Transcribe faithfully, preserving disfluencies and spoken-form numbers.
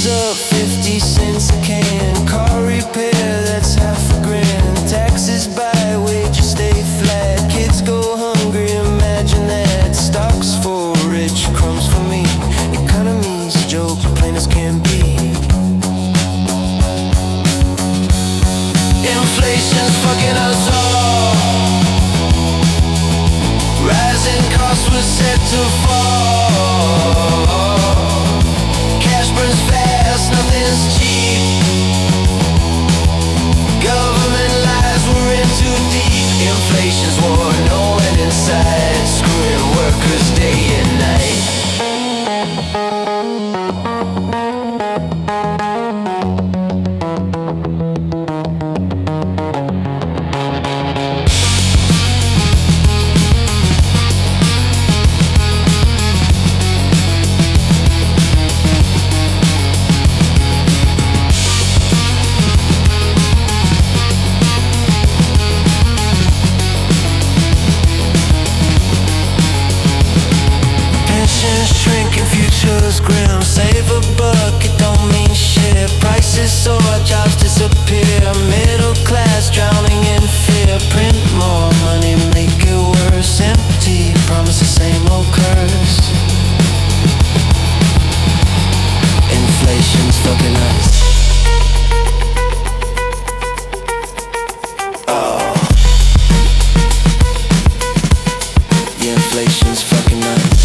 up fifty cents a can. Car repair, that's half a grand. Taxes by wages stay flat. Kids go hungry, imagine that. Stocks for rich, crumbs for me. Economy's a joke, plain as can be. Inflation's fucking us all. Rising costs were set to fall. Cash burns fast, nothing's cheap. Government lies, we're in too deep. Inflation's war, no end in sight. Screwing workers day and night. Shrinking, futures grim. Save a buck, it don't mean shit. Prices soar, jobs disappear. Middle class drowning in fear. Print more money, make it worse. Empty promise, the same old curse. Inflation's fucking us. Oh, yeah, inflation's fucking us.